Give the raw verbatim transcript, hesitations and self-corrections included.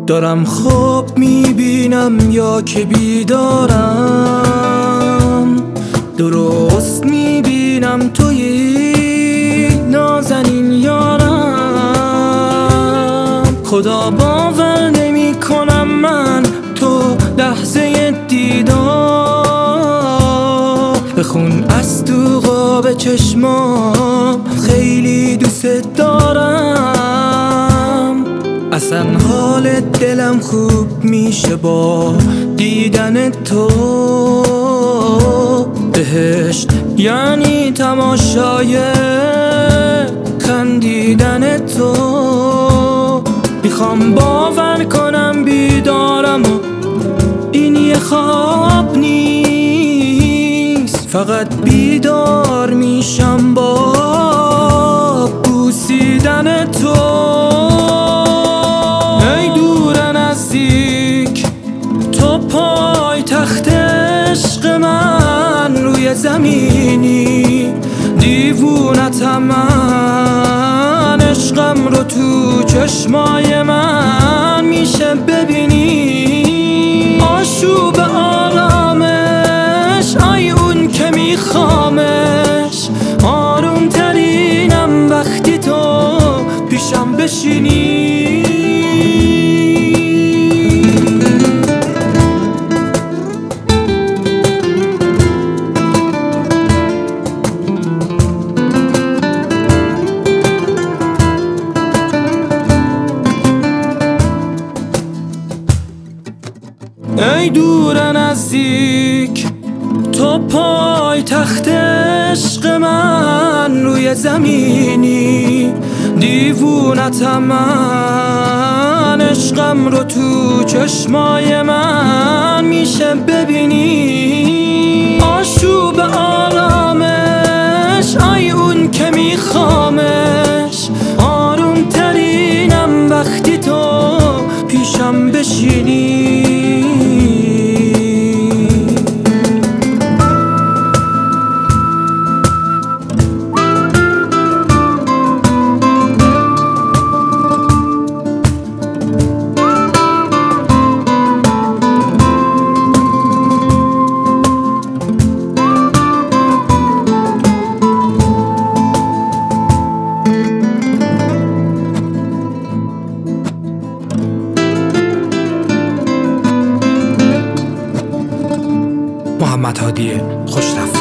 دارم خواب میبینم یا که بیدارم، درست میبینم توی نازنین یارم. خدا باور نمی کنم من تو لحظه دیدار بخون از تو قاب چشمام، خیلی دوست دارم. اصلا حال دلم خوب میشه با دیدن تو. بهشت یعنی تماشای خندیدن تو. میخوام باور کنم بیدارم و این یه خواب نیست، فقط بیدار میشم با بوسیدن تو. ای دور نزدیک تو پای تخت عشق من، روی زمینی دیوونتم من. عشقم رو تو چشمای من میشه ببینی، آشوب آرامش، آی اون که میخوامش. آروم ترینم وقتی تو پیشم بشینی. ای دور نزدیک تو پای تخت عشق من، روی زمینی دیوونتم من. عشقم رو تو چشمای من میشه ببینی، آشوب آرامش، آی اون که میخوامش. آروم ترینم وقتی تو پیشم بشینی. محمد هادی خوشرفت.